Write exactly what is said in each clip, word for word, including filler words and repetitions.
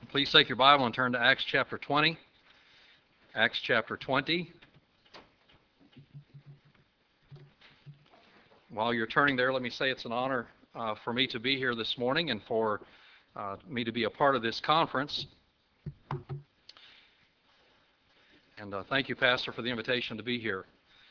Please take your Bible and turn to Acts chapter twenty. Acts chapter twenty. While you're turning there, let me say it's an honor uh, for me to be here this morning and for uh, me to be a part of this conference. And uh, thank you, Pastor, for the invitation to be here.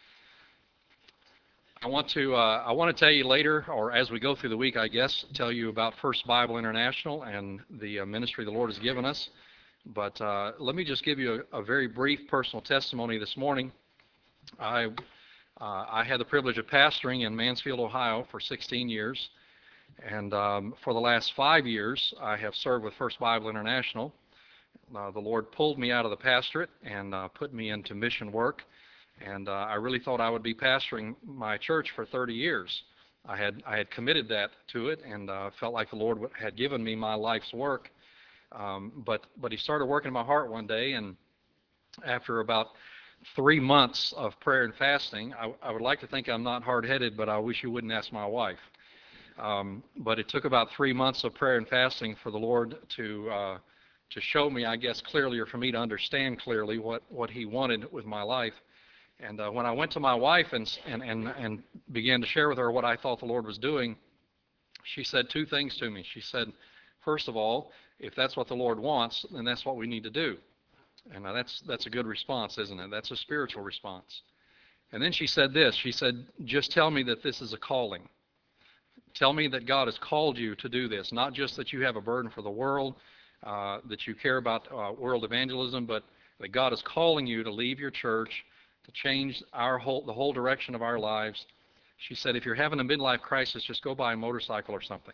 I want to uh, I want to tell you later, or as we go through the week, I guess, tell you about First Bible International and the uh, ministry the Lord has given us. But uh, let me just give you a, a very brief personal testimony this morning. I uh, I had the privilege of pastoring in Mansfield, Ohio for sixteen years, and um, for the last five years I have served with First Bible International. Uh, the Lord pulled me out of the pastorate and uh, put me into mission work, and uh, I really thought I would be pastoring my church for thirty years. I had I had committed that to it, and uh, felt like the Lord had given me my life's work. Um, but but He started working in my heart one day, and after about three months of prayer and fasting, I, I would like to think I'm not hard-headed, but I wish you wouldn't ask my wife. Um, but it took about three months of prayer and fasting for the Lord to uh, to show me, I guess, clearly, or for me to understand clearly what, what He wanted with my life. And uh, when I went to my wife and, and and and began to share with her what I thought the Lord was doing, she said two things to me. She said, first of all, if that's what the Lord wants, then that's what we need to do. And now that's that's a good response, isn't it? That's a spiritual response. And then she said this. She said, just tell me that this is a calling. Tell me that God has called you to do this, not just that you have a burden for the world, uh, that you care about uh, world evangelism, but that God is calling you to leave your church, to change our whole, the whole direction of our lives. She said, if you're having a midlife crisis, just go buy a motorcycle or something.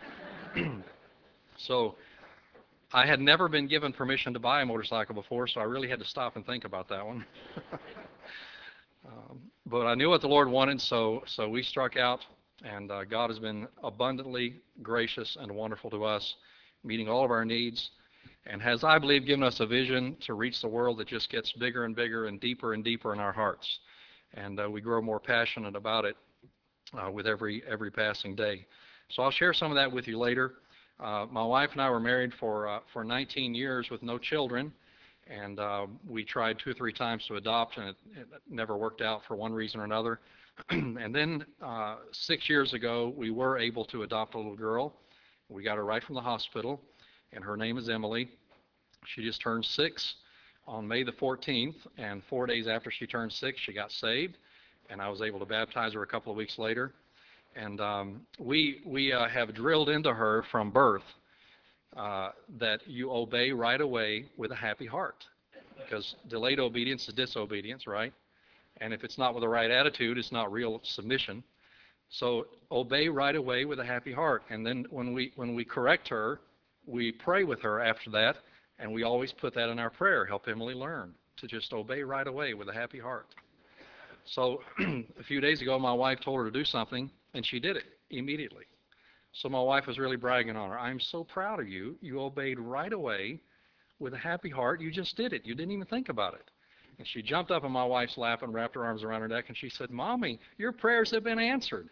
So I had never been given permission to buy a motorcycle before, so I really had to stop and think about that one. um, but I knew what the Lord wanted, so so we struck out, and uh, God has been abundantly gracious and wonderful to us, meeting all of our needs, and has, I believe, given us a vision to reach the world that just gets bigger and bigger and deeper and deeper in our hearts. And uh, we grow more passionate about it uh, with every every passing day. So I'll share some of that with you later. Uh, my wife and I were married for uh, for nineteen years with no children, and uh, we tried two or three times to adopt, and it, it never worked out for one reason or another. And then uh, six years ago, we were able to adopt a little girl. We got her right from the hospital, and her name is Emily. She just turned six on May the fourteenth, and four days after she turned six, she got saved, and I was able to baptize her a couple of weeks later. And um, we we uh, have drilled into her from birth uh, that you obey right away with a happy heart, because delayed obedience is disobedience, right? And if it's not with the right attitude, it's not real submission. So obey right away with a happy heart. And then when we when we correct her, we pray with her after that, and we always put that in our prayer. Help Emily learn to just obey right away with a happy heart. So a few days ago, my wife told her to do something, and she did it immediately. So my wife was really bragging on her. I'm so proud of you. You obeyed right away with a happy heart. You just did it. You didn't even think about it. And she jumped up in my wife's lap and wrapped her arms around her neck, and she said, Mommy, your prayers have been answered.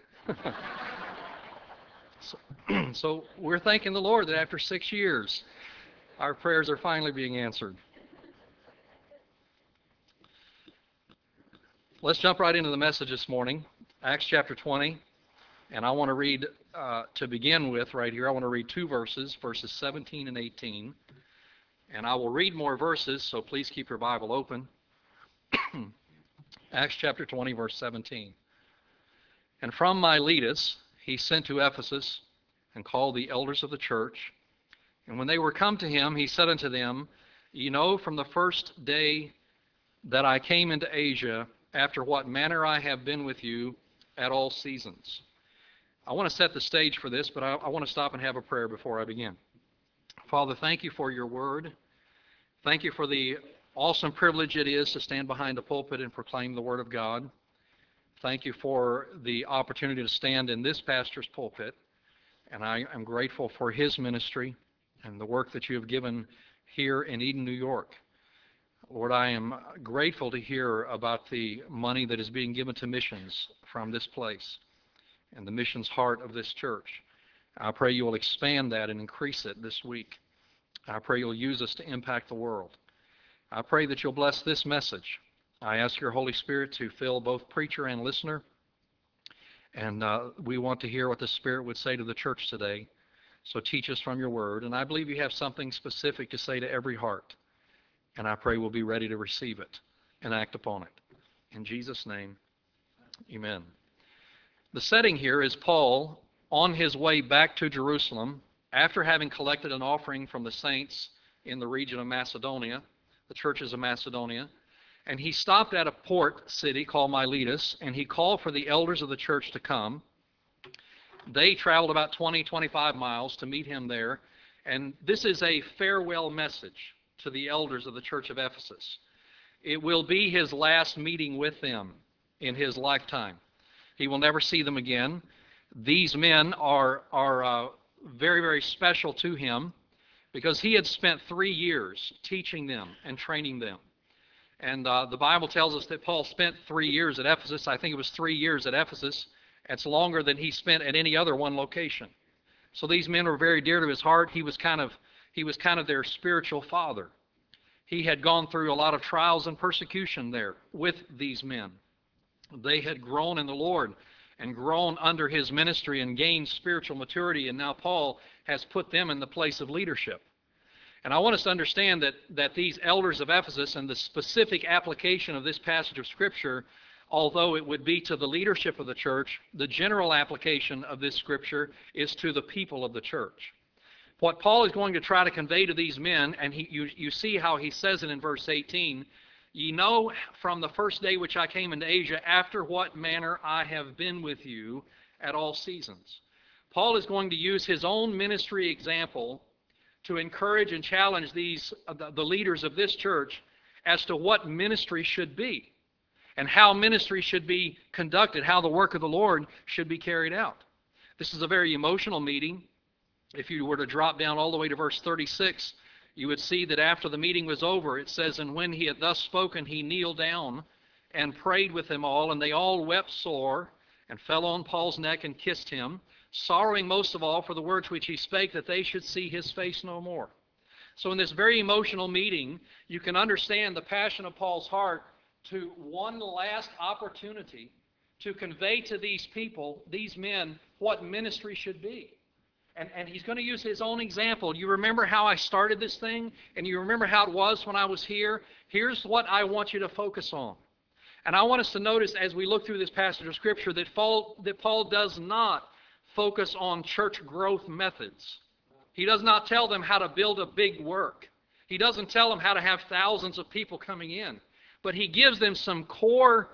so, so we're thanking the Lord that after six years, our prayers are finally being answered. Let's jump right into the message this morning, Acts chapter twenty, and I want to read, uh, to begin with right here, I want to read two verses, verses seventeen and eighteen, and I will read more verses, so please keep your Bible open. Acts chapter twenty, verse seventeen. And from Miletus he sent to Ephesus, and called the elders of the church, and when they were come to him, he said unto them, Ye know from the first day that I came into Asia, after what manner I have been with you at all seasons. I want to set the stage for this, but I, I want to stop and have a prayer before I begin. Father, thank you for your word. Thank you for the awesome privilege it is to stand behind the pulpit and proclaim the word of God. Thank you for the opportunity to stand in this pastor's pulpit, and I am grateful for his ministry and the work that you have given here in Eden, New York. Lord, I am grateful to hear about the money that is being given to missions from this place and the missions heart of this church. I pray you will expand that and increase it this week. I pray you'll use us to impact the world. I pray that you'll bless this message. I ask your Holy Spirit to fill both preacher and listener. And uh, we want to hear what the Spirit would say to the church today. So teach us from your word. And I believe you have something specific to say to every heart. And I pray we'll be ready to receive it and act upon it. In Jesus' name, amen. The setting here is Paul on his way back to Jerusalem after having collected an offering from the saints in the region of Macedonia, the churches of Macedonia. And he stopped at a port city called Miletus, and he called for the elders of the church to come. They traveled about twenty, twenty-five miles to meet him there. And this is a farewell message to the elders of the church of Ephesus. It will be his last meeting with them in his lifetime. He will never see them again. These men are, are uh, very, very special to him because he had spent three years teaching them and training them. And uh, the Bible tells us that Paul spent three years at Ephesus. I think it was three years at Ephesus. It's longer than he spent at any other one location. So these men were very dear to his heart. He was kind of, he was kind of their spiritual father. He had gone through a lot of trials and persecution there with these men. They had grown in the Lord and grown under his ministry and gained spiritual maturity, and now Paul has put them in the place of leadership. And I want us to understand that, that these elders of Ephesus and the specific application of this passage of Scripture, although it would be to the leadership of the church, the general application of this Scripture is to the people of the church. What Paul is going to try to convey to these men, and he, you, you see how he says it in verse eighteen, "Ye know from the first day which I came into Asia, after what manner I have been with you at all seasons." Paul is going to use his own ministry example to encourage and challenge these uh, the, the leaders of this church as to what ministry should be and how ministry should be conducted, how the work of the Lord should be carried out. This is a very emotional meeting. If you were to drop down all the way to verse thirty-six, you would see that after the meeting was over, it says, "And when he had thus spoken, he kneeled down and prayed with them all, and they all wept sore, and fell on Paul's neck and kissed him, sorrowing most of all for the words which he spake, that they should see his face no more." So in this very emotional meeting, you can understand the passion of Paul's heart to one last opportunity to convey to these people, these men, what ministry should be. And, and he's going to use his own example. You remember how I started this thing? And you remember how it was when I was here? Here's what I want you to focus on. And I want us to notice as we look through this passage of Scripture that Paul, that Paul does not focus on church growth methods. He does not tell them how to build a big work. He doesn't tell them how to have thousands of people coming in. But he gives them some core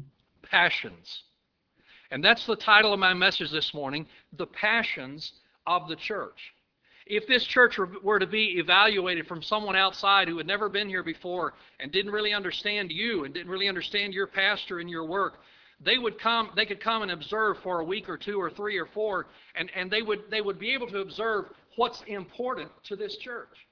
passions. And that's the title of my message this morning, The Passions of the Church. If this church were to be evaluated from someone outside who had never been here before and didn't really understand you and didn't really understand your pastor and your work, they would come, they could come and observe for a week or two or three or four, and, and they would they would be able to observe what's important to this church.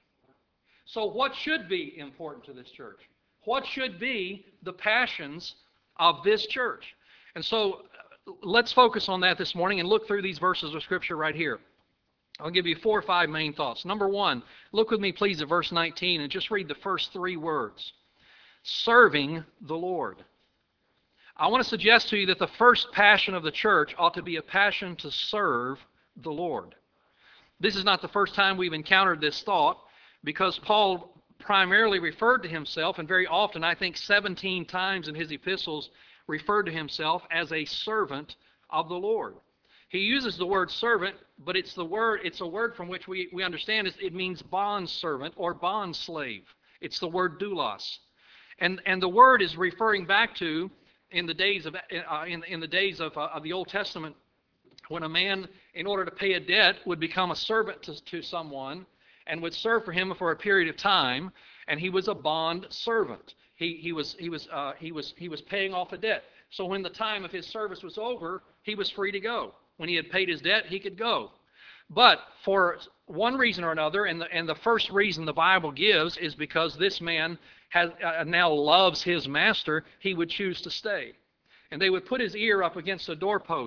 So what should be important to this church? What should be the passions of this church? And so let's focus on that this morning and look through these verses of Scripture right here. I'll give you four or five main thoughts. Number one, look with me please at verse nineteen and just read the first three words. Serving the Lord. I want to suggest to you that the first passion of the church ought to be a passion to serve the Lord. This is not the first time we've encountered this thought, because Paul primarily referred to himself, and very often, I think seventeen times in his epistles, referred to himself as a servant of the Lord. He uses the word servant, but it's the word, it's a word from which we, we understand it means bond servant or bond slave. It's the word doulos. And, and the word is referring back to in the days of uh, in, in the days of, uh, of the Old Testament, when a man, in order to pay a debt, would become a servant to, to someone and would serve for him for a period of time, and he was a bond servant. He he was he was uh, he was he was paying off a debt. So when the time of his service was over, he was free to go. When he had paid his debt, he could go. But for one reason or another, and the, and the first reason the Bible gives is because this man has, uh, now loves his master, he would choose to stay. And they would put his ear up against a doorpost,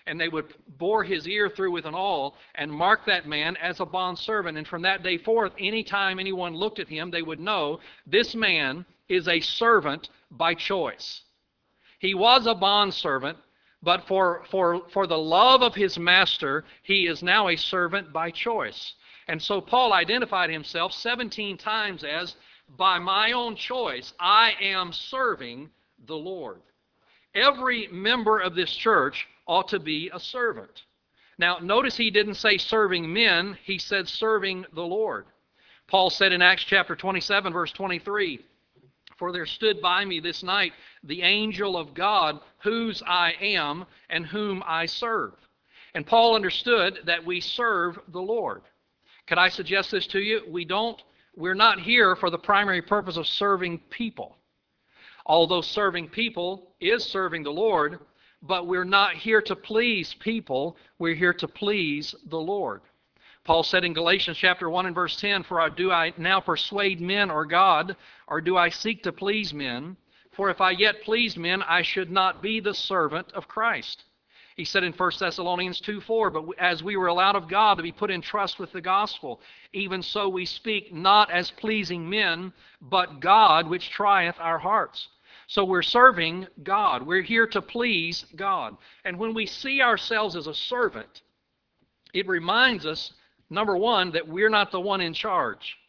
and they would bore his ear through with an awl and mark that man as a bondservant. And from that day forth, anytime anyone looked at him, they would know this man is a servant by choice. He was a bondservant, but for, for, for the love of his master, he is now a servant by choice. And so Paul identified himself seventeen times as, by my own choice, I am serving the Lord. Every member of this church ought to be a servant. Now, notice he didn't say serving men, he said serving the Lord. Paul said in Acts chapter twenty-seven, verse twenty-three, for there stood by me this night the angel of God, whose I am and whom I serve. And Paul understood that we serve the Lord. Could I suggest this to you? We don't, we're not here for the primary purpose of serving people. Although serving people is serving the Lord, but we're not here to please people. We're here to please the Lord. Paul said in Galatians chapter one and verse ten, for do I now persuade men or God, or do I seek to please men? For if I yet pleased men, I should not be the servant of Christ. He said in First Thessalonians two four, but as we were allowed of God to be put in trust with the gospel, even so we speak not as pleasing men, but God which trieth our hearts. So we're serving God. We're here to please God. And when we see ourselves as a servant, it reminds us, number one, that we're not the one in charge.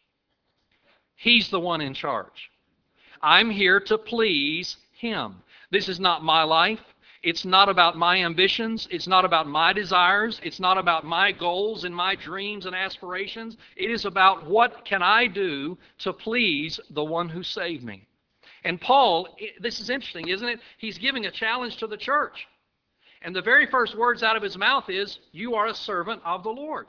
He's the one in charge. I'm here to please Him. This is not my life. It's not about my ambitions. It's not about my desires. It's not about my goals and my dreams and aspirations. It is about what can I do to please the one who saved me. And Paul, this is interesting, isn't it? He's giving a challenge to the church. And the very first words out of his mouth is, you are a servant of the Lord.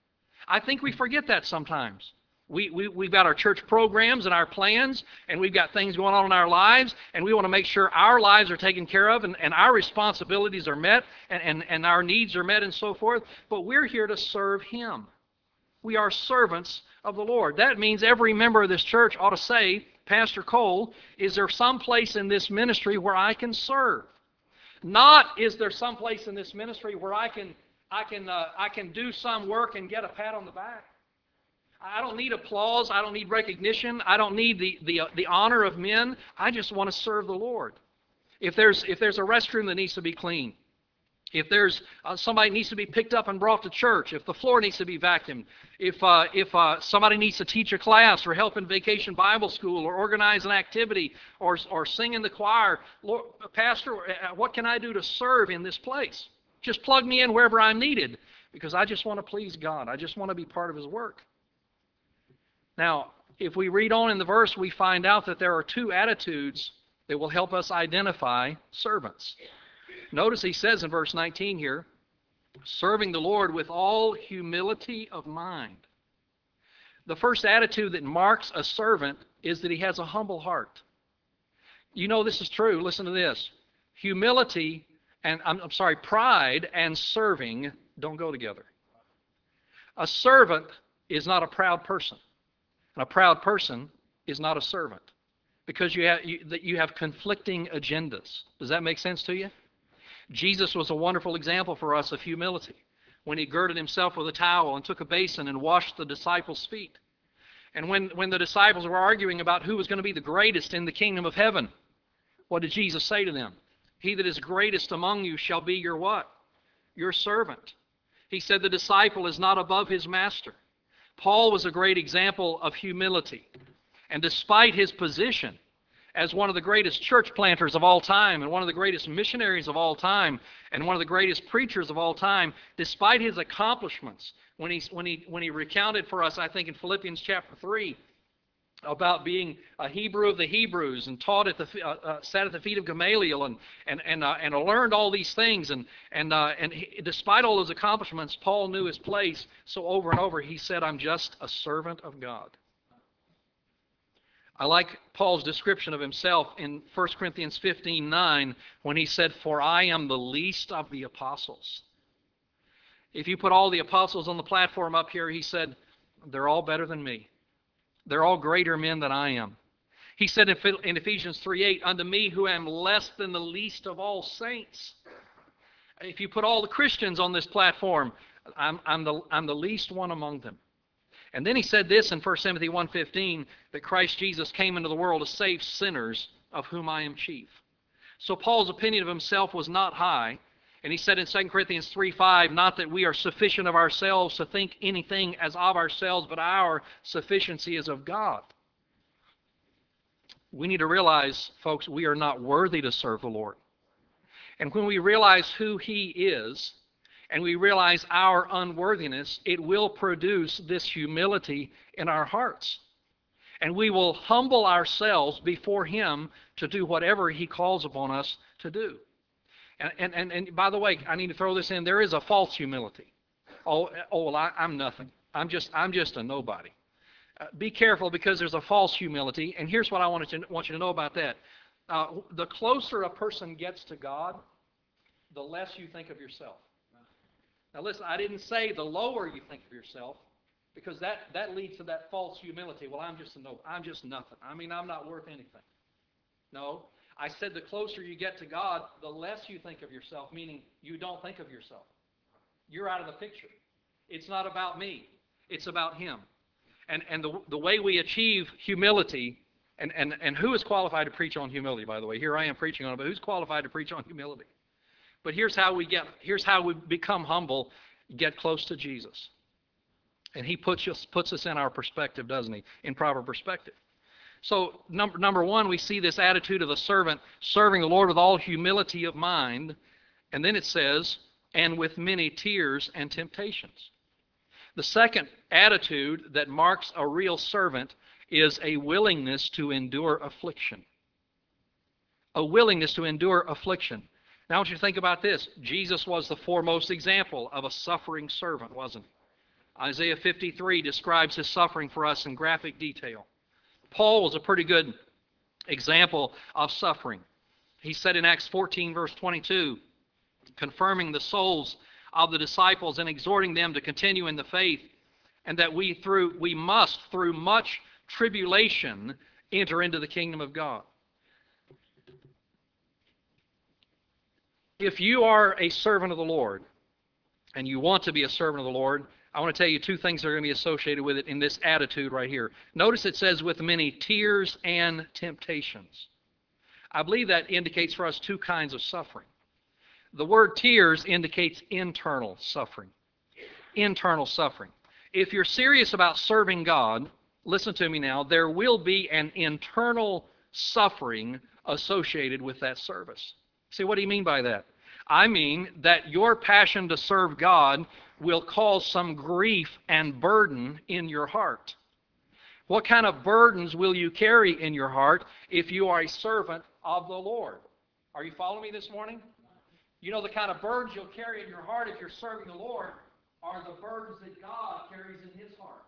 I think we forget that sometimes. We, we, we've got our church programs and our plans, and we've got things going on in our lives, and we want to make sure our lives are taken care of and, and our responsibilities are met and, and, and our needs are met and so forth. But we're here to serve Him. We are servants of the Lord. That means every member of this church ought to say, Pastor Cole, is there some place in this ministry where I can serve? Not, is there some place in this ministry where I can, I can, uh, I can do some work and get a pat on the back? I don't need applause. I don't need recognition. I don't need the, the, uh, the honor of men. I just want to serve the Lord. If there's, if there's a restroom that needs to be cleaned, if there's uh, somebody needs to be picked up and brought to church, if the floor needs to be vacuumed, if, uh, if uh, somebody needs to teach a class or help in Vacation Bible School or organize an activity or, or sing in the choir, Lord, Pastor, what can I do to serve in this place? Just plug me in wherever I'm needed because I just want to please God. I just want to be part of His work. Now, if we read on in the verse, we find out that there are two attitudes that will help us identify servants. Notice he says in verse nineteen here, serving the Lord with all humility of mind. The first attitude that marks a servant is that he has a humble heart. You know this is true. Listen to this. Humility and, I'm, I'm sorry, pride and serving don't go together. A servant is not a proud person. And a proud person is not a servant because you have, you, you have conflicting agendas. Does that make sense to you? Jesus was a wonderful example for us of humility when He girded Himself with a towel and took a basin and washed the disciples' feet. And when, when the disciples were arguing about who was going to be the greatest in the kingdom of heaven, what did Jesus say to them? He that is greatest among you shall be your what? Your servant. He said the disciple is not above his master. Paul was a great example of humility. And despite his position as one of the greatest church planters of all time and one of the greatest missionaries of all time and one of the greatest preachers of all time, despite his accomplishments, when he, when he, when he recounted for us, I think in Philippians chapter three, about being a Hebrew of the Hebrews and taught at the uh, uh, sat at the feet of Gamaliel and and and uh, and learned all these things and and uh, and he, despite all those accomplishments, Paul knew his place. So over and over he said, "I'm just a servant of God." I like Paul's description of himself in First Corinthians fifteen nine when he said, "For I am the least of the apostles." If you put all the apostles on the platform up here, he said, they're all better than me. They're all greater men than I am. He said in Ephesians three eight, unto me who am less than the least of all saints. If you put all the Christians on this platform, I'm, I'm, the, I'm the least one among them. And then he said this in First Timothy one fifteen, that Christ Jesus came into the world to save sinners, of whom I am chief. So Paul's opinion of himself was not high. And he said in Second Corinthians three five, not that we are sufficient of ourselves to think anything as of ourselves, but our sufficiency is of God. We need to realize, folks, we are not worthy to serve the Lord. And when we realize who He is, and we realize our unworthiness, it will produce this humility in our hearts. And we will humble ourselves before Him to do whatever He calls upon us to do. And, and, and, and by the way, I need to throw this in. There is a false humility. Oh, oh well, I, I'm nothing. I'm just, I'm just a nobody. Uh, be careful, because there's a false humility. And here's what I want you to, want you to know about that. Uh, the closer a person gets to God, the less you think of yourself. Now listen, I didn't say the lower you think of yourself, because that, that leads to that false humility. Well, I'm just a no, I'm just nothing. I mean, I'm not worth anything. No. I said the closer you get to God, the less you think of yourself, meaning you don't think of yourself. You're out of the picture. It's not about me. It's about Him. And, and the, the way we achieve humility, and, and, and who is qualified to preach on humility, by the way? Here I am preaching on it, but who's qualified to preach on humility? But here's how we get, here's how we become humble, get close to Jesus. And He puts us, puts us in our perspective, doesn't He? In proper perspective. So number, number one, we see this attitude of the servant serving the Lord with all humility of mind. And then it says, and with many tears and temptations. The second attitude that marks a real servant is a willingness to endure affliction. A willingness to endure affliction. Now I want you to think about this. Jesus was the foremost example of a suffering servant, wasn't he? Isaiah fifty-three describes His suffering for us in graphic detail. Paul was a pretty good example of suffering. He said in Acts fourteen, verse twenty-two, confirming the souls of the disciples and exhorting them to continue in the faith, and that we through we must, through much tribulation, enter into the kingdom of God. If you are a servant of the Lord, and you want to be a servant of the Lord, I want to tell you two things that are going to be associated with it in this attitude right here. Notice it says, with many tears and temptations. I believe that indicates for us two kinds of suffering. The word tears indicates internal suffering. Internal suffering. If you're serious about serving God, listen to me now, there will be an internal suffering associated with that service. See, what do you mean by that? I mean that your passion to serve God will cause some grief and burden in your heart. What kind of burdens will you carry in your heart if you are a servant of the Lord? Are you following me this morning? You know the kind of burdens you'll carry in your heart if you're serving the Lord are the burdens that God carries in His heart.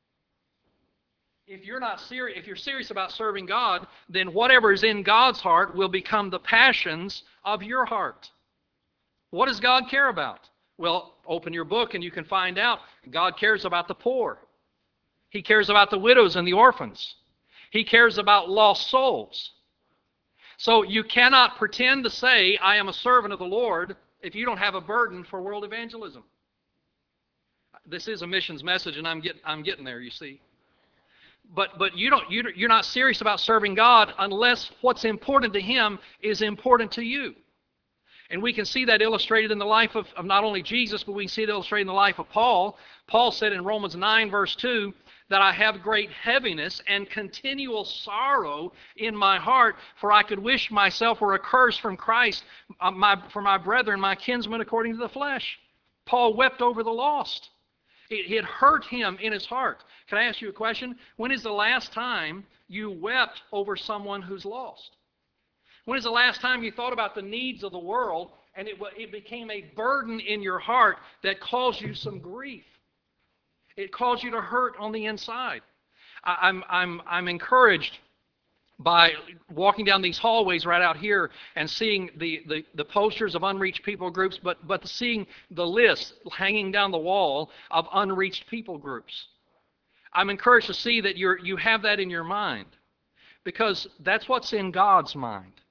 If you're not serious, if you're serious about serving God, then whatever is in God's heart will become the passions of your heart. What does God care about? Well, open your book and you can find out God cares about the poor. He cares about the widows and the orphans. He cares about lost souls. So you cannot pretend to say, I am a servant of the Lord, if you don't have a burden for world evangelism. This is a missions message, and I'm getting, I'm getting there, you see. But, but you don't, you're not serious about serving God unless what's important to Him is important to you. And we can see that illustrated in the life of, of not only Jesus, but we can see it illustrated in the life of Paul. Paul said in Romans nine, verse two, that I have great heaviness and continual sorrow in my heart, for I could wish myself were accursed from Christ uh, my, for my brethren, my kinsmen according to the flesh. Paul wept over the lost. It, it hurt him in his heart. Can I ask you a question? When is the last time you wept over someone who's lost? When is the last time you thought about the needs of the world and it, it became a burden in your heart that caused you some grief? It caused you to hurt on the inside. I, I'm, I'm, I'm encouraged by walking down these hallways right out here and seeing the, the, the posters of unreached people groups, but, but seeing the list hanging down the wall of unreached people groups. I'm encouraged to see that you're, you have that in your mind, because that's what's in God's mind.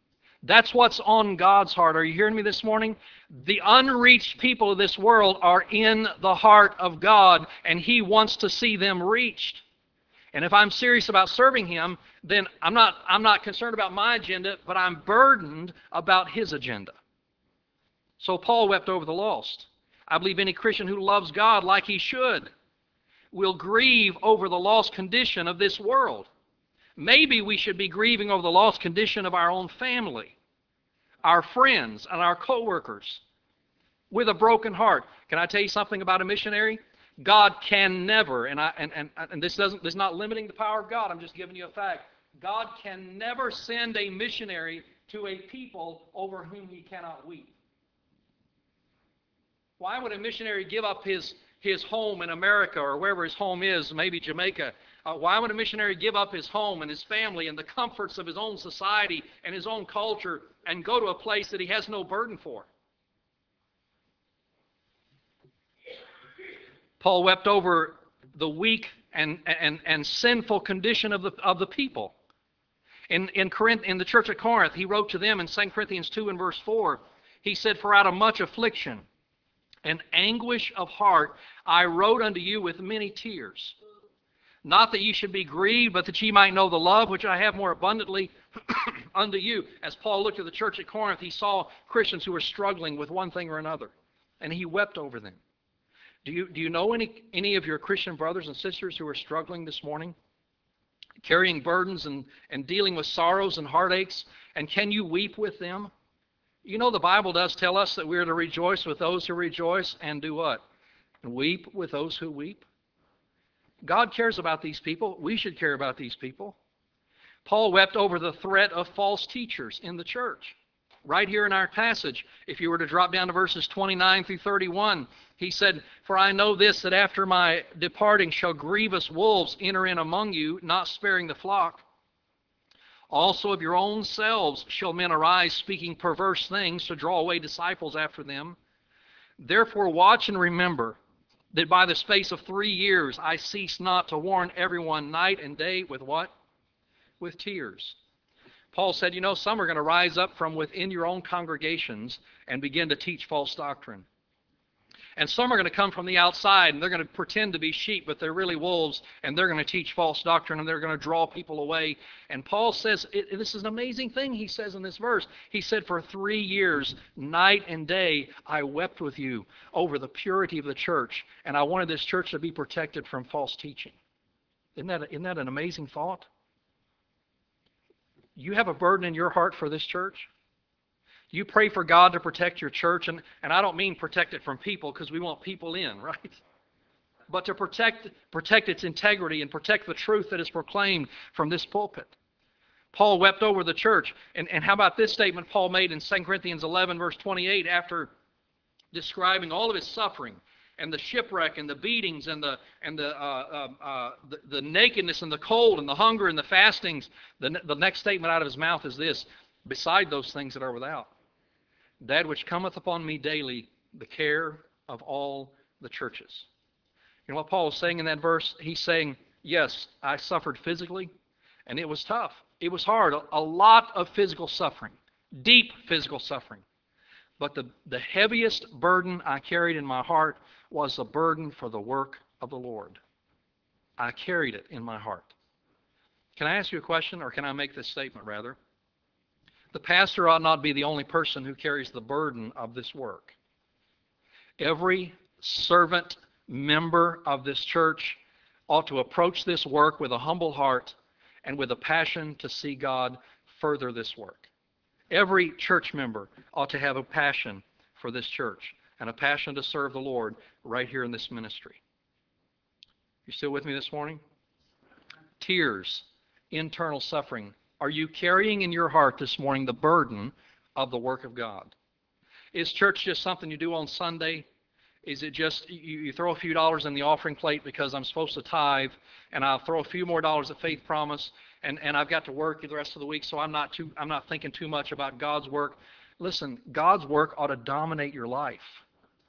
That's what's on God's heart. Are you hearing me this morning? The unreached people of this world are in the heart of God, and He wants to see them reached. And if I'm serious about serving Him, then I'm not, I'm not concerned about my agenda, but I'm burdened about His agenda. So Paul wept over the lost. I believe any Christian who loves God like he should will grieve over the lost condition of this world. Maybe we should be grieving over the lost condition of our own family, our friends, and our co-workers with a broken heart. Can I tell you something about a missionary? God can never, and, I, and, and, and this, doesn't, this is not limiting the power of God, I'm just giving you a fact. God can never send a missionary to a people over whom He cannot weep. Why would a missionary give up his, his home in America or wherever his home is, maybe Jamaica? Uh, why would a missionary give up his home and his family and the comforts of his own society and his own culture and go to a place that he has no burden for? Paul wept over the weak and, and, and sinful condition of the, of the people. In, in, Corinth, in the church at Corinth, he wrote to them in Second Corinthians two and verse four, he said, "For out of much affliction and anguish of heart I wrote unto you with many tears. Not that ye should be grieved, but that ye might know the love which I have more abundantly unto you." As Paul looked at the church at Corinth, he saw Christians who were struggling with one thing or another, and he wept over them. Do you, do you know any, any of your Christian brothers and sisters who are struggling this morning, carrying burdens and, and dealing with sorrows and heartaches, and can you weep with them? You know, the Bible does tell us that we are to rejoice with those who rejoice and do what? And weep with those who weep. God cares about these people. We should care about these people. Paul wept over the threat of false teachers in the church. Right here in our passage, if you were to drop down to verses twenty-nine through thirty-one, he said, "For I know this, that after my departing shall grievous wolves enter in among you, not sparing the flock. Also of your own selves shall men arise, speaking perverse things to draw away disciples after them. Therefore watch and remember that by the space of three years I cease not to warn everyone night and day with what? With tears." Paul said, you know, some are going to rise up from within your own congregations and begin to teach false doctrine. And some are going to come from the outside, and they're going to pretend to be sheep, but they're really wolves, and they're going to teach false doctrine, and they're going to draw people away. And Paul says, it, this is an amazing thing he says in this verse. He said, "For three years, night and day, I wept with you over the purity of the church, and I wanted this church to be protected from false teaching." Isn't that, isn't that an amazing thought? You have a burden in your heart for this church? You pray for God to protect your church, and, and I don't mean protect it from people because we want people in, right? But to protect, protect its integrity and protect the truth that is proclaimed from this pulpit. Paul wept over the church. And, and how about this statement Paul made in Second Corinthians eleven, verse twenty-eight, after describing all of his suffering and the shipwreck and the beatings and the and the, uh, uh, uh, the the nakedness and the cold and the hunger and the fastings. The, the next statement out of his mouth is this: "Beside those things that are without, that which cometh upon me daily, the care of all the churches." You know what Paul is saying in that verse? He's saying, yes, I suffered physically, and it was tough. It was hard. A lot of physical suffering, deep physical suffering. But the, the heaviest burden I carried in my heart was a burden for the work of the Lord. I carried it in my heart. Can I ask you a question, or can I make this statement rather? The pastor ought not be the only person who carries the burden of this work. Every servant member of this church ought to approach this work with a humble heart and with a passion to see God further this work. Every church member ought to have a passion for this church and a passion to serve the Lord right here in this ministry. You still with me this morning? Tears, internal suffering. Are you carrying in your heart this morning the burden of the work of God? Is church just something you do on Sunday? Is it just you, you throw a few dollars in the offering plate because I'm supposed to tithe, and I'll throw a few more dollars at Faith Promise, and, and I've got to work the rest of the week, so I'm not too I'm not thinking too much about God's work? Listen, God's work ought to dominate your life.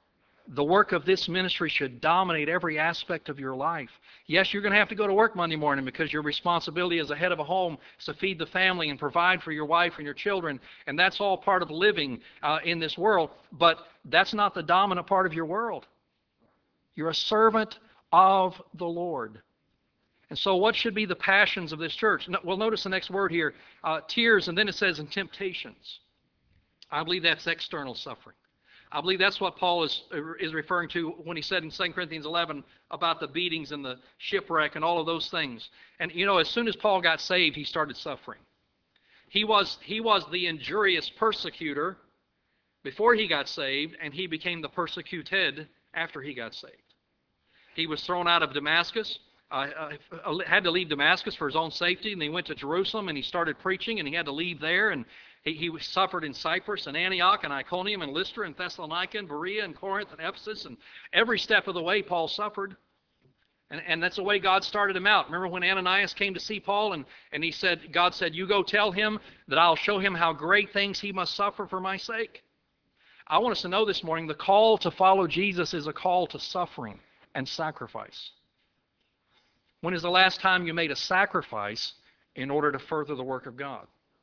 the work of this ministry should dominate every aspect of your life. Yes, you're going to have to go to work Monday morning because your responsibility as a head of a home is to feed the family and provide for your wife and your children, and that's all part of living uh, in this world, but that's not the dominant part of your world. You're a servant of the Lord. And so what should be the passions of this church? Well, notice the next word here, uh, tears, and then it says, and temptations. I believe that's external suffering. I believe that's what Paul is, is referring to when he said in Second Corinthians eleven about the beatings and the shipwreck and all of those things. And you know, as soon as Paul got saved, he started suffering. He was, he was the injurious persecutor before he got saved, and he became the persecuted after he got saved. He was thrown out of Damascus, uh, uh, had to leave Damascus for his own safety, and he went to Jerusalem and he started preaching, and he had to leave there, and He, he suffered in Cyprus and Antioch and Iconium and Lystra and Thessalonica and Berea and Corinth and Ephesus, and every step of the way Paul suffered. And, and that's the way God started him out. Remember when Ananias came to see Paul and, and he said, God said, you go tell him that I'll show him how great things he must suffer for my sake. I want us to know this morning the call to follow Jesus is a call to suffering and sacrifice. When is the last time you made a sacrifice in order to further the work of God?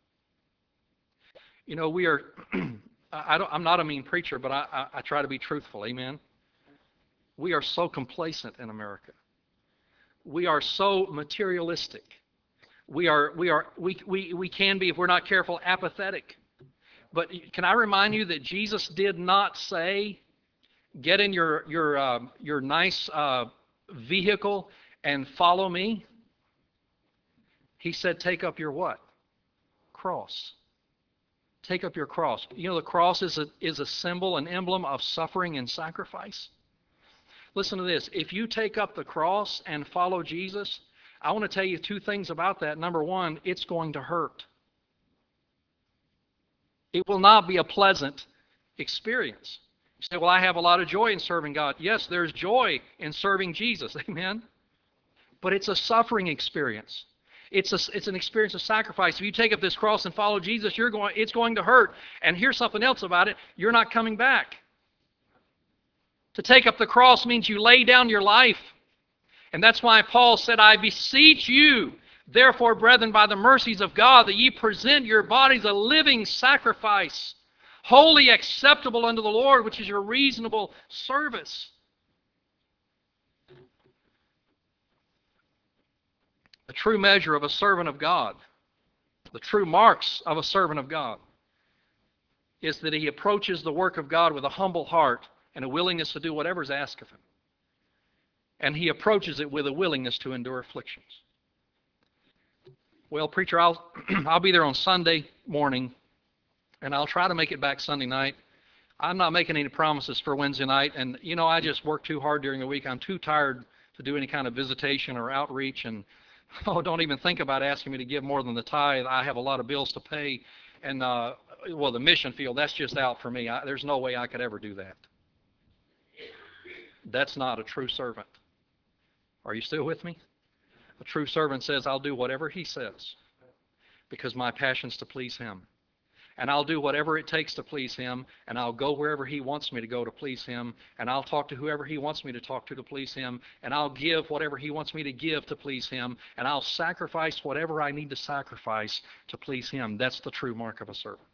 You know, we are, I don't, I'm not a mean preacher, but I, I, I try to be truthful, amen? We are so complacent in America. We are so materialistic. We are, we are, we, we, we can be, if we're not careful, apathetic. But can I remind you that Jesus did not say, get in your, your, uh, your nice uh, vehicle and follow me? He said, take up your what? Cross. Take up your cross. You know, the cross is a, is a symbol, an emblem of suffering and sacrifice. Listen to this. If you take up the cross and follow Jesus, I want to tell you two things about that. Number one, it's going to hurt. It will not be a pleasant experience. You say, well, I have a lot of joy in serving God. Yes, there's joy in serving Jesus. Amen. But it's a suffering experience. It's a, it's an experience of sacrifice. If you take up this cross and follow Jesus, you're going, it's going to hurt. And here's something else about it. You're not coming back. To take up the cross means you lay down your life. And that's why Paul said, I beseech you, therefore, brethren, by the mercies of God, that ye present your bodies a living sacrifice, wholly acceptable unto the Lord, which is your reasonable service. The true measure of a servant of God, the true marks of a servant of God, is that he approaches the work of God with a humble heart and a willingness to do whatever is asked of him. And he approaches it with a willingness to endure afflictions. Well, preacher, I'll, I'll be there on Sunday morning, and I'll try to make it back Sunday night. I'm not making any promises for Wednesday night, and, you know, I just work too hard during the week. I'm too tired to do any kind of visitation or outreach, and oh, don't even think about asking me to give more than the tithe. I have a lot of bills to pay, and, uh, well, the mission field, that's just out for me. I, there's no way I could ever do that. That's not a true servant. Are you still with me? A true servant says, I'll do whatever he says because my passion's to please him. And I'll do whatever it takes to please him, and I'll go wherever he wants me to go to please him, and I'll talk to whoever he wants me to talk to to please him, and I'll give whatever he wants me to give to please him, and I'll sacrifice whatever I need to sacrifice to please him. That's the true mark of a servant.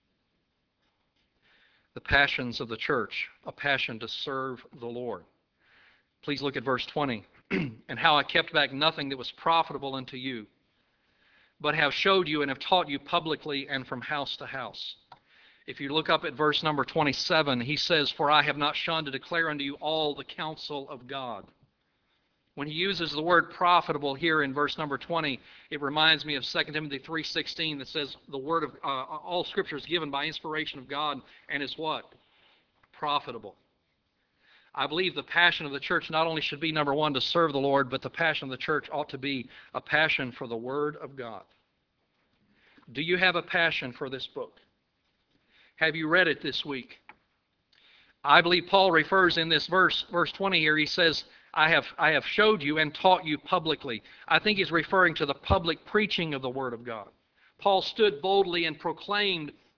The passions of the church, a passion to serve the Lord. Please look at verse twenty. And how I kept back nothing that was profitable unto you, but have showed you and have taught you publicly and from house to house. If you look up at verse number twenty-seven, he says, for I have not shunned to declare unto you all the counsel of God. When he uses the word profitable here in verse number twenty, it reminds me of Second Timothy three sixteen that says the word of uh, all Scripture is given by inspiration of God and is what? Profitable. I believe the passion of the church not only should be, number one, to serve the Lord, but the passion of the church ought to be a passion for the Word of God. Do you have a passion for this book? Have you read it this week? I believe Paul refers in this verse, verse twenty here, he says, I have, I have showed you and taught you publicly. I think he's referring to the public preaching of the Word of God. Paul stood boldly and proclaimed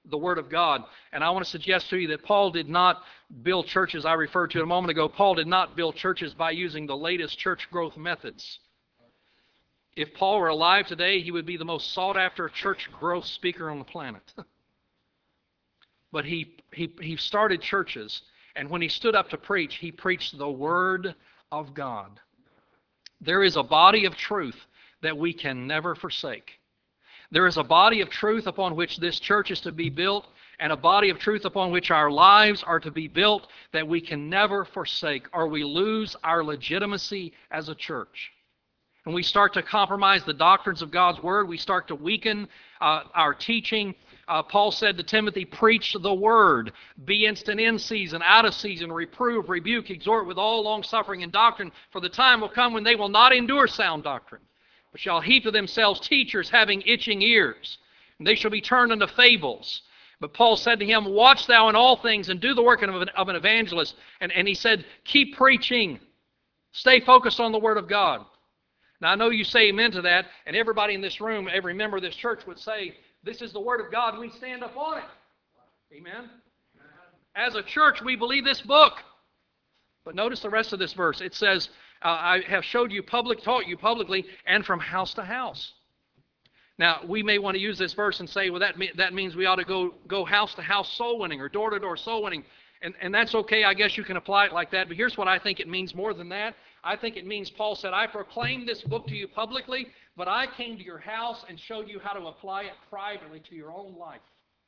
the Word of God. And I want to suggest to you that Paul did not build churches, I referred to a moment ago, Paul did not build churches by using the latest church growth methods. If Paul were alive today, he would be the most sought-after church growth speaker on the planet. But he, he, he started churches, and when he stood up to preach, he preached the Word of God. There is a body of truth that we can never forsake. There is a body of truth upon which this church is to be built, and a body of truth upon which our lives are to be built that we can never forsake, or we lose our legitimacy as a church. When we start to compromise the doctrines of God's Word, we start to weaken uh, our teaching. Uh, Paul said to Timothy, preach the Word. Be instant in season, out of season, reprove, rebuke, exhort with all long-suffering and doctrine, for the time will come when they will not endure sound doctrine, but shall heap to themselves teachers having itching ears, and they shall be turned unto fables. But Paul said to him, watch thou in all things, and do the work of an, of an evangelist. And, and he said, keep preaching. Stay focused on the Word of God. Now, I know you say amen to that, and everybody in this room, every member of this church would say, this is the Word of God, and we stand up on it. Amen? As a church, we believe this book. But notice the rest of this verse. It says, uh, I have showed you public, taught you publicly, and from house to house. Now, we may want to use this verse and say, well, that, me- that means we ought to go, go house to house soul winning or door to door soul winning. And, and that's okay. I guess you can apply it like that. But here's what I think it means more than that. I think it means Paul said, I proclaimed this book to you publicly, but I came to your house and showed you how to apply it privately to your own life.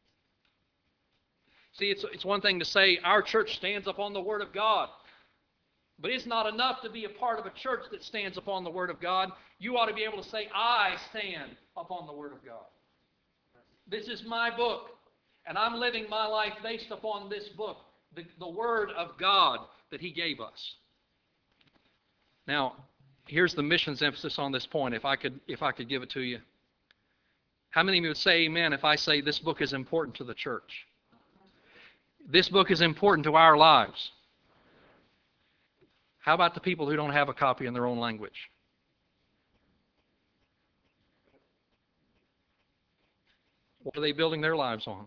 See, it's, it's one thing to say our church stands upon the Word of God. But it's not enough to be a part of a church that stands upon the Word of God. You ought to be able to say, I stand upon the Word of God. This is my book, and I'm living my life based upon this book, the, the Word of God that He gave us. Now, here's the missions emphasis on this point, if I could, if I could give it to you. How many of you would say amen if I say this book is important to the church? This book is important to our lives. How about the people who don't have a copy in their own language? What are they building their lives on?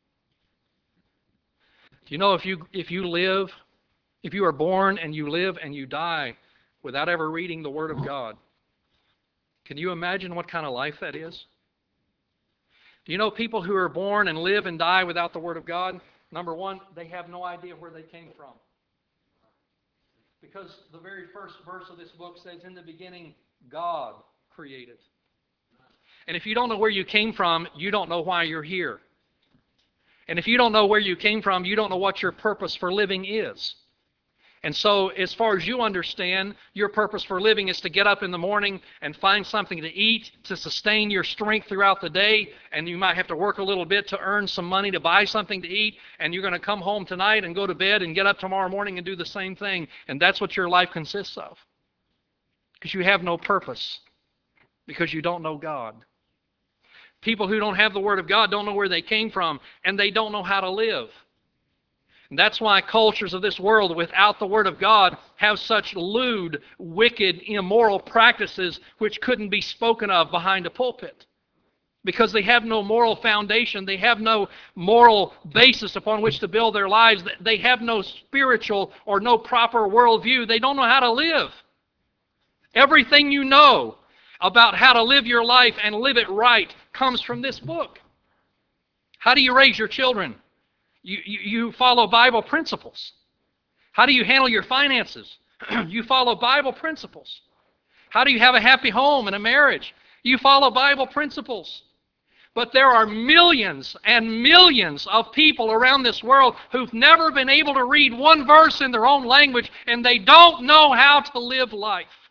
Do you know if you if you live, if you are born and you live and you die without ever reading the Word of God, can you imagine what kind of life that is? Do you know people who are born and live and die without the Word of God? Number one, they have no idea where they came from. Because the very first verse of this book says, in the beginning, God created. And if you don't know where you came from, you don't know why you're here. And if you don't know where you came from, you don't know what your purpose for living is. And so, as far as you understand, your purpose for living is to get up in the morning and find something to eat, to sustain your strength throughout the day, and you might have to work a little bit to earn some money to buy something to eat, and you're going to come home tonight and go to bed and get up tomorrow morning and do the same thing. And that's what your life consists of. Because you have no purpose. Because you don't know God. People who don't have the Word of God don't know where they came from, and they don't know how to live. And that's why cultures of this world without the Word of God have such lewd, wicked, immoral practices which couldn't be spoken of behind a pulpit. Because they have no moral foundation. They have no moral basis upon which to build their lives. They have no spiritual or no proper worldview. They don't know how to live. Everything you know about how to live your life and live it right comes from this book. How do you raise your children? You, you, you follow Bible principles. How do you handle your finances? You follow Bible principles. How do you have a happy home and a marriage? You follow Bible principles. But there are millions and millions of people around this world who've never been able to read one verse in their own language, and they don't know how to live life.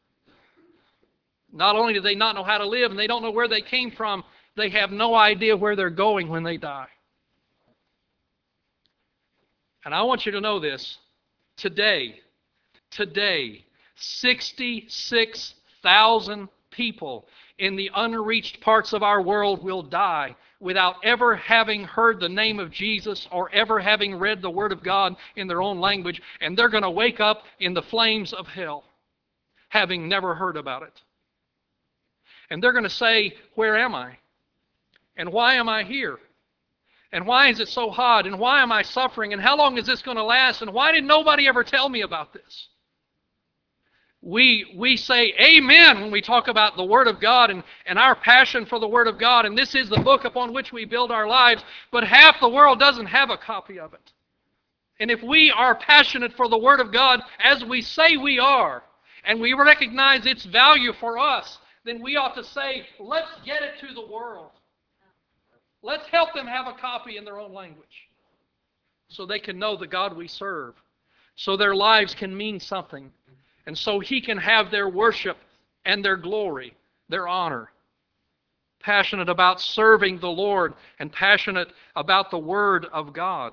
Not only do they not know how to live, and they don't know where they came from, they have no idea where they're going when they die. And I want you to know this. Today, today, sixty-six thousand people in the unreached parts of our world will die without ever having heard the name of Jesus or ever having read the Word of God in their own language. And they're going to wake up in the flames of hell, having never heard about it. And they're going to say, where am I? And why am I here? And why is it so hard? And why am I suffering? And how long is this going to last? And why did nobody ever tell me about this? We, we say amen when we talk about the Word of God and, and our passion for the Word of God, and this is the book upon which we build our lives, but half the world doesn't have a copy of it. And if we are passionate for the Word of God, as we say we are, and we recognize its value for us, then we ought to say, let's get it to the world. Let's help them have a copy in their own language so they can know the God we serve, so their lives can mean something, and so He can have their worship and their glory, their honor. Passionate about serving the Lord and passionate about the Word of God.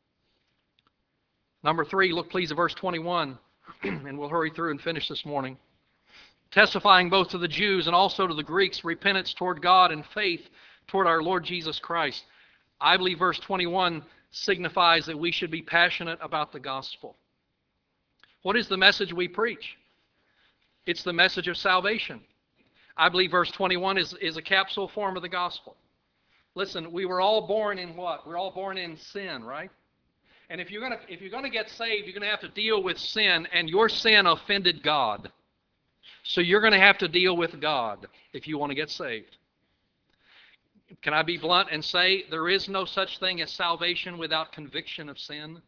Number three, look please at verse twenty-one, and we'll hurry through and finish this morning. Testifying both to the Jews and also to the Greeks, repentance toward God and faith toward our Lord Jesus Christ. I believe verse twenty-one signifies that we should be passionate about the gospel. What is the message we preach? It's the message of salvation. I believe verse twenty-one is, is a capsule form of the gospel. Listen, we were all born in what? We're all born in sin, right? And if you're going to if you're going to get saved, you're going to have to deal with sin, and your sin offended God. So you're going to have to deal with God if you want to get saved. Can I be blunt and say there is no such thing as salvation without conviction of sin?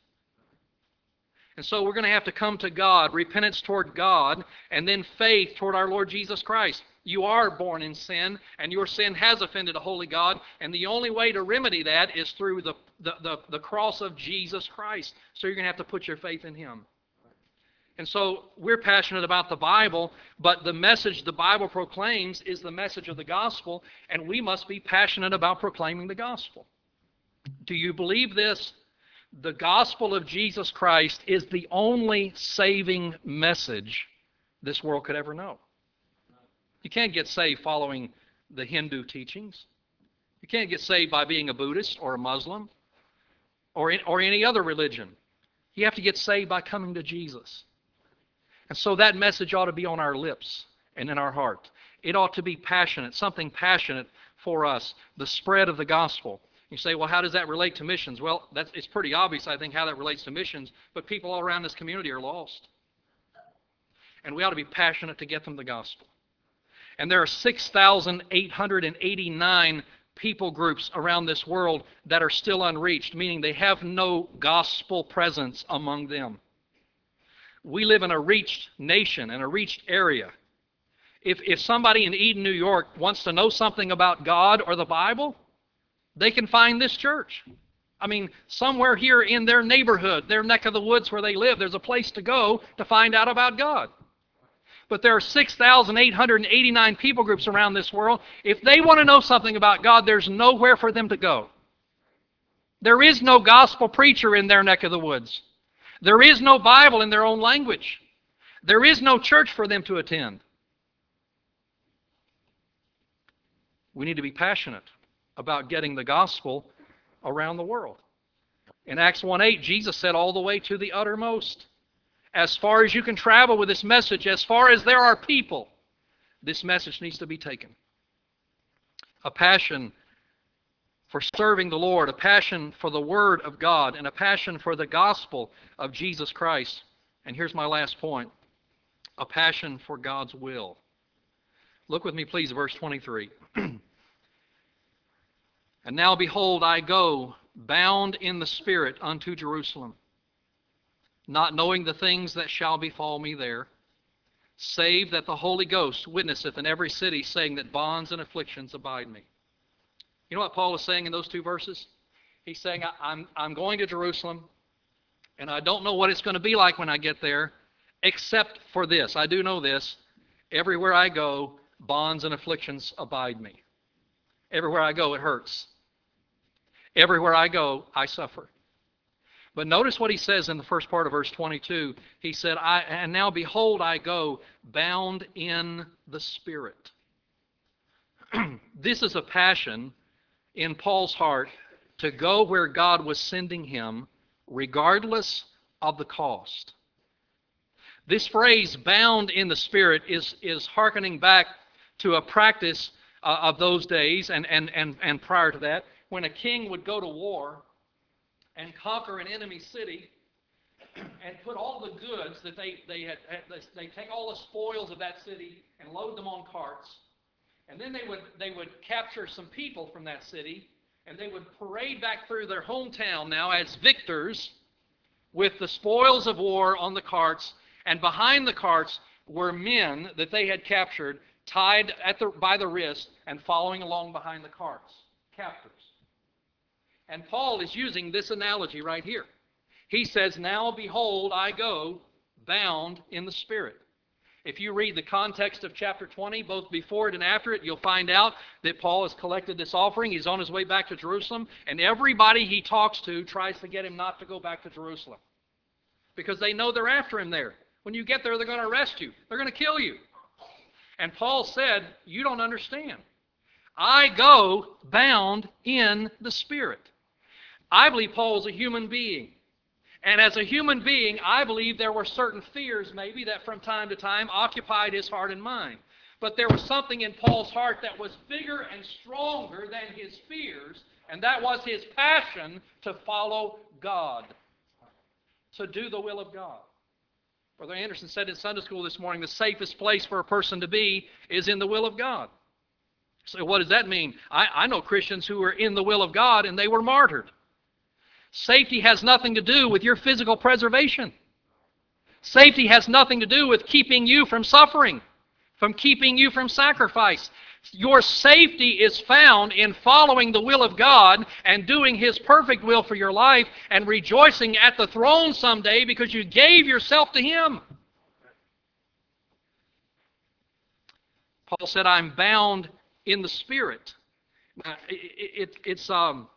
And so we're going to have to come to God, repentance toward God, and then faith toward our Lord Jesus Christ. You are born in sin, and your sin has offended a holy God, and the only way to remedy that is through the, the, the, the cross of Jesus Christ. So you're going to have to put your faith in Him. And so we're passionate about the Bible, but the message the Bible proclaims is the message of the gospel, and we must be passionate about proclaiming the gospel. Do you believe this? The gospel of Jesus Christ is the only saving message this world could ever know. You can't get saved following the Hindu teachings. You can't get saved by being a Buddhist or a Muslim or, in, or any other religion. You have to get saved by coming to Jesus. And so that message ought to be on our lips and in our heart. It ought to be passionate, something passionate for us, the spread of the gospel. You say, well, how does that relate to missions? Well, that's, it's pretty obvious, I think, how that relates to missions, but people all around this community are lost. And we ought to be passionate to get them the gospel. And there are six thousand eight hundred eighty-nine people groups around this world that are still unreached, meaning they have no gospel presence among them. We live in a reached nation and a reached area. If, if somebody in Eden, New York wants to know something about God or the Bible, they can find this church. I mean, somewhere here in their neighborhood, their neck of the woods where they live, there's a place to go to find out about God. But there are six thousand eight hundred eighty-nine people groups around this world. If they want to know something about God, there's nowhere for them to go. There is no gospel preacher in their neck of the woods. There is no Bible in their own language. There is no church for them to attend. We need to be passionate about getting the gospel around the world. In Acts one eight, Jesus said, all the way to the uttermost. As far as you can travel with this message, as far as there are people, this message needs to be taken. A passion for serving the Lord, a passion for the Word of God, and a passion for the gospel of Jesus Christ. And here's my last point, a passion for God's will. Look with me, please, verse twenty-three. And now, behold, I go, bound in the Spirit unto Jerusalem, not knowing the things that shall befall me there, save that the Holy Ghost witnesseth in every city, saying that bonds and afflictions abide me. You know what Paul is saying in those two verses? He's saying, I'm, I'm going to Jerusalem, and I don't know what it's going to be like when I get there, except for this. I do know this. Everywhere I go, bonds and afflictions abide me. Everywhere I go, it hurts. Everywhere I go, I suffer. But notice what he says in the first part of verse twenty-two. He said, I, and now behold, I go bound in the Spirit. This is a passion in Paul's heart to go where God was sending him, regardless of the cost. This phrase, bound in the Spirit, is, is hearkening back to a practice uh, of those days and, and, and, and prior to that. when a king would go to war and conquer an enemy city and put all the goods that they, they had, they take all the spoils of that city and load them on carts. And then they would, they would capture some people from that city, and they would parade back through their hometown now as victors with the spoils of war on the carts, and behind the carts were men that they had captured, tied at the, by the wrist and following along behind the carts, captors. And Paul is using this analogy right here. He says, "Now behold, I go bound in the Spirit." If you read the context of chapter twenty, both before it and after it, you'll find out that Paul has collected this offering. He's on his way back to Jerusalem, and everybody he talks to tries to get him not to go back to Jerusalem because they know they're after him there. When you get there, they're going to arrest you. They're going to kill you. And Paul said, "You don't understand. I go bound in the Spirit." I believe Paul was a human being. And as a human being, I believe there were certain fears maybe that from time to time occupied his heart and mind. But there was something in Paul's heart that was bigger and stronger than his fears, and that was his passion to follow God, to do the will of God. Brother Anderson said in Sunday school this morning, the safest place for a person to be is in the will of God. So what does that mean? I, I know Christians who were in the will of God and they were martyred. Safety has nothing to do with your physical preservation. Safety has nothing to do with keeping you from suffering, from keeping you from sacrifice. Your safety is found in following the will of God and doing His perfect will for your life and rejoicing at the throne someday because you gave yourself to Him. Paul said, "I'm bound in the Spirit." Now, it, it, it's... um.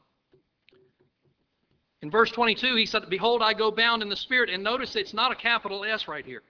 In verse twenty-two, he said, "Behold, I go bound in the Spirit." And notice it's not a capital S right here.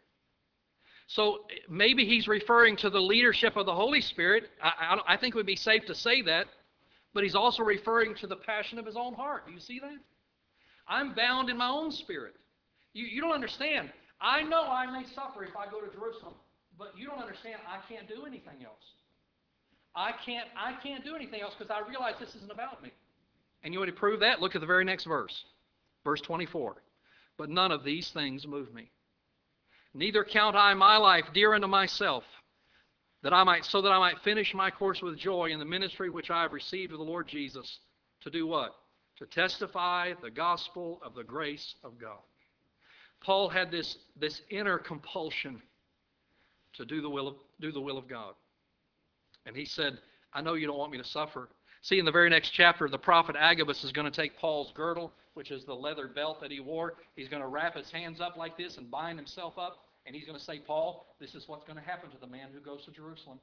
So maybe he's referring to the leadership of the Holy Spirit. I, I, I think it would be safe to say that. But he's also referring to the passion of his own heart. Do you see that? I'm bound in my own spirit. You, you don't understand. I know I may suffer if I go to Jerusalem. But you don't understand. I can't do anything else. I can't, I can't do anything else because I realize this isn't about me. And you want to prove that? Look at the very next verse. Verse twenty-four. "But none of these things move me. Neither count I my life dear unto myself, that I might, so that I might finish my course with joy in the ministry which I have received of the Lord Jesus." To do what? To testify the gospel of the grace of God. Paul had this, this inner compulsion to do the will of, do the will of God. And he said, "I know you don't want me to suffer." See, in the very next chapter, the prophet Agabus is going to take Paul's girdle, which is the leather belt that he wore. He's going to wrap his hands up like this and bind himself up. And he's going to say, "Paul, this is what's going to happen to the man who goes to Jerusalem."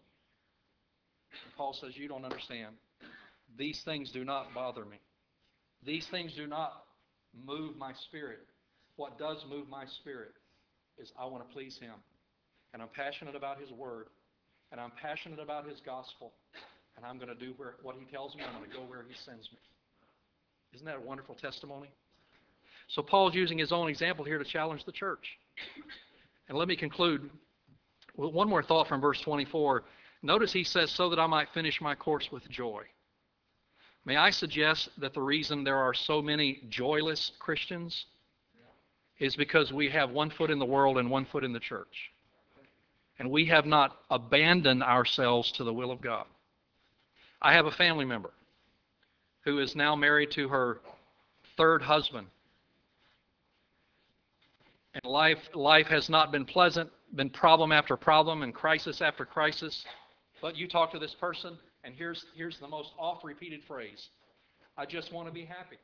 And Paul says, "You don't understand. These things do not bother me. These things do not move my spirit. What does move my spirit is I want to please Him. And I'm passionate about His Word. And I'm passionate about His gospel. And I'm going to do where, what He tells me. I'm going to go where He sends me." Isn't that a wonderful testimony? So Paul's using his own example here to challenge the church. And let me conclude with one more thought from verse twenty-four. Notice he says, "So that I might finish my course with joy." May I suggest that the reason there are so many joyless Christians is because we have one foot in the world and one foot in the church. And we have not abandoned ourselves to the will of God. I have a family member who is now married to her third husband. And life, life has not been pleasant, been problem after problem and crisis after crisis. But you talk to this person, and here's, here's the most oft-repeated phrase: "I just want to be happy."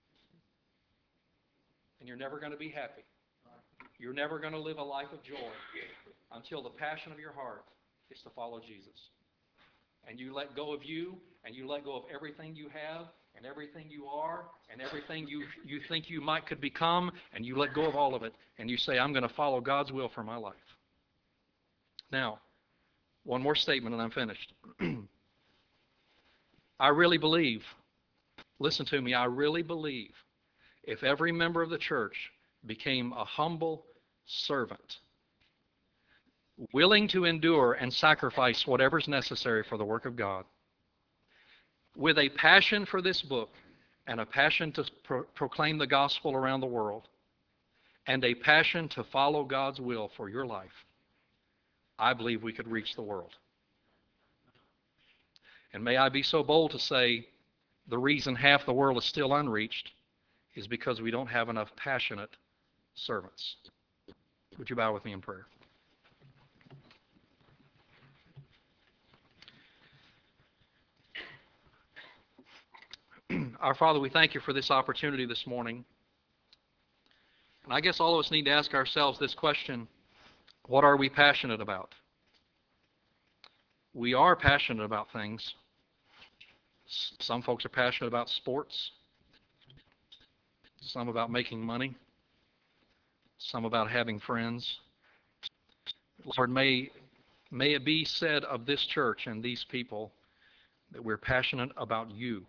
And you're never going to be happy. You're never going to live a life of joy until the passion of your heart is to follow Jesus. And you let go of you, and you let go of everything you have, and everything you are, and everything you, you think you might could become, and you let go of all of it, and you say, "I'm going to follow God's will for my life." Now, one more statement and I'm finished. I really believe, listen to me, I really believe if every member of the church became a humble servant, willing to endure and sacrifice whatever's necessary for the work of God, with a passion for this book and a passion to pro- proclaim the gospel around the world and a passion to follow God's will for your life, I believe we could reach the world. And may I be so bold to say the reason half the world is still unreached is because we don't have enough passionate servants. Would you bow with me in prayer? Our Father, we thank you for this opportunity this morning. And I guess all of us need to ask ourselves this question: what are we passionate about? We are passionate about things. Some folks are passionate about sports, some about making money, some about having friends. Lord, may, may it be said of this church and these people that we're passionate about you,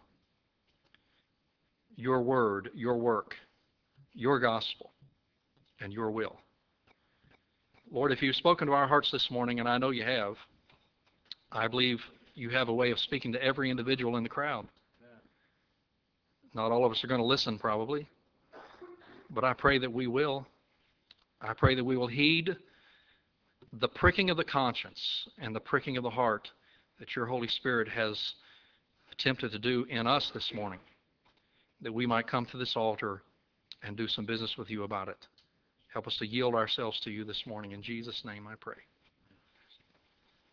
your word, your work, your gospel, and your will. Lord, if you've spoken to our hearts this morning, and I know you have, I believe you have a way of speaking to every individual in the crowd. Not all of us are going to listen, probably, but I pray that we will. I pray that we will heed the pricking of the conscience and the pricking of the heart that your Holy Spirit has attempted to do in us this morning, that we might come to this altar and do some business with you about it. Help us to yield ourselves to you this morning. In Jesus' name I pray.